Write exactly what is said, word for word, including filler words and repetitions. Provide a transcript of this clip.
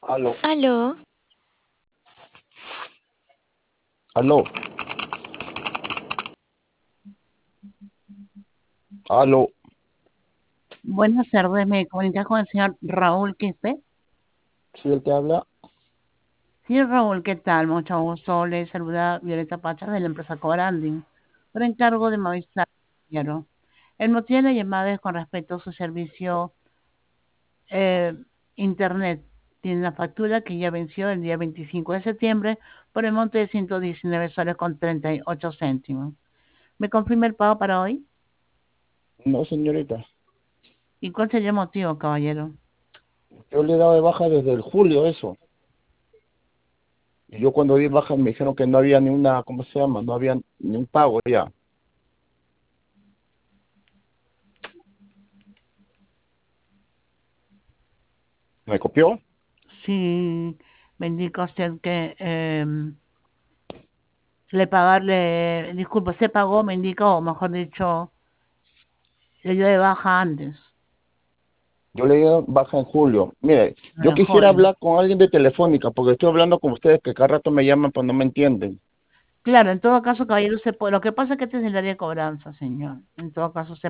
Aló, Aló, aló, aló. Buenas tardes, me comunicas con el señor Raúl Quispe. ¿Sí el que habla? Sí, Raúl, ¿qué tal? Mucho gusto. Le saluda Violeta Pacha de la empresa Cobranding, por encargo de Movistar. Caballero. El motivo de la llamada es con respecto a su servicio eh, Internet. Tiene una factura que ya venció el día veinticinco de septiembre por el monte de ciento diecinueve soles con treinta y ocho céntimos. ¿Me confirma el pago para hoy? No, señorita. ¿Y cuál sería el motivo, caballero? Yo le he dado de baja desde el julio eso. Y yo cuando di baja me dijeron que no había ni una, ¿cómo se llama? No había ni un pago ya. ¿Me copió? Sí, me indica usted que eh, le pagarle, disculpe, se pagó, me indica, o mejor dicho, le dio de baja antes, Yo le di de baja en julio. Mire, yo en quisiera julio. hablar con alguien de Telefónica porque estoy hablando con ustedes que cada rato me llaman pero no me entienden. Claro, en todo caso, caballero, se puede, lo que pasa es que este es el área de cobranza, señor. En todo caso, se